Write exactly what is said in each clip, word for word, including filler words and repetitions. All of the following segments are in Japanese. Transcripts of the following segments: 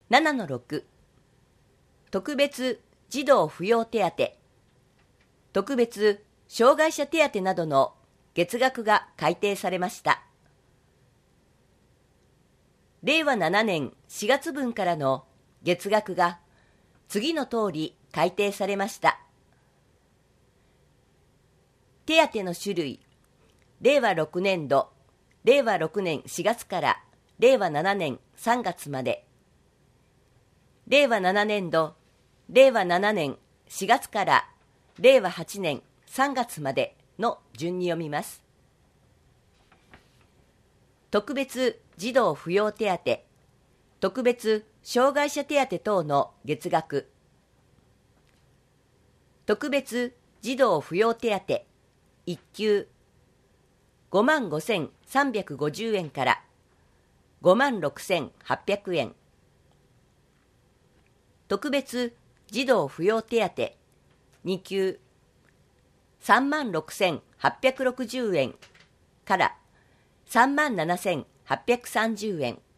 ななのろく、特別児童扶養手当、特別障害者手当などの月額が改定されました。れいわななねんしがつ分からの月額が次の通り改定されました。手当の種類、れいわろくねんど、れいわろくねんしがつかられいわななねんさんがつまで、れいわななねんど、れいわななねんしがつかられいわはちねんさんがつまでの順に読みます。特別児童扶養手当、特別障害者手当等の月額、特別児童扶養手当いっきゅうごまんごせんさんびゃくごじゅうえんからごまんろくせんはっぴゃくえん、特別児童扶養手当にきゅうさんまんろくせんはっぴゃくろくじゅうえんからさんまんななせんはっぴゃくさんじゅうえん、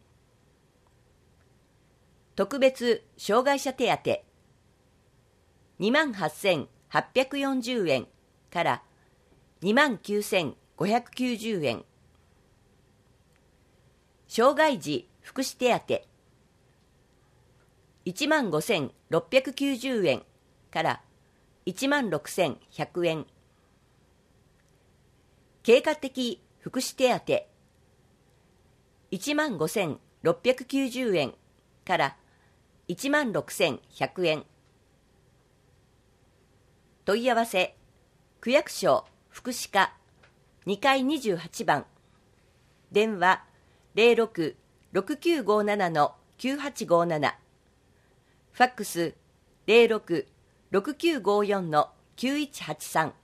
特別障害者手当にまんはっせんはっぴゃくよんじゅうえんからにまんきゅうせんごひゃくきゅうじゅうえん、障害児福祉手当いちまんごせんろっぴゃくきゅうじゅうえんからいちまんろくせんひゃくえん、経過的福祉手当いちまんごせんろっぴゃくきゅうじゅうえんからいちまんろくせんひゃくえん、問い合わせ区役所福祉課にかいにじゅうはちばん、電話 ゼロろく ろくきゅうごなな きゅうはちごなな、ファックス ゼロろく ろくきゅうごよん きゅういちはちさん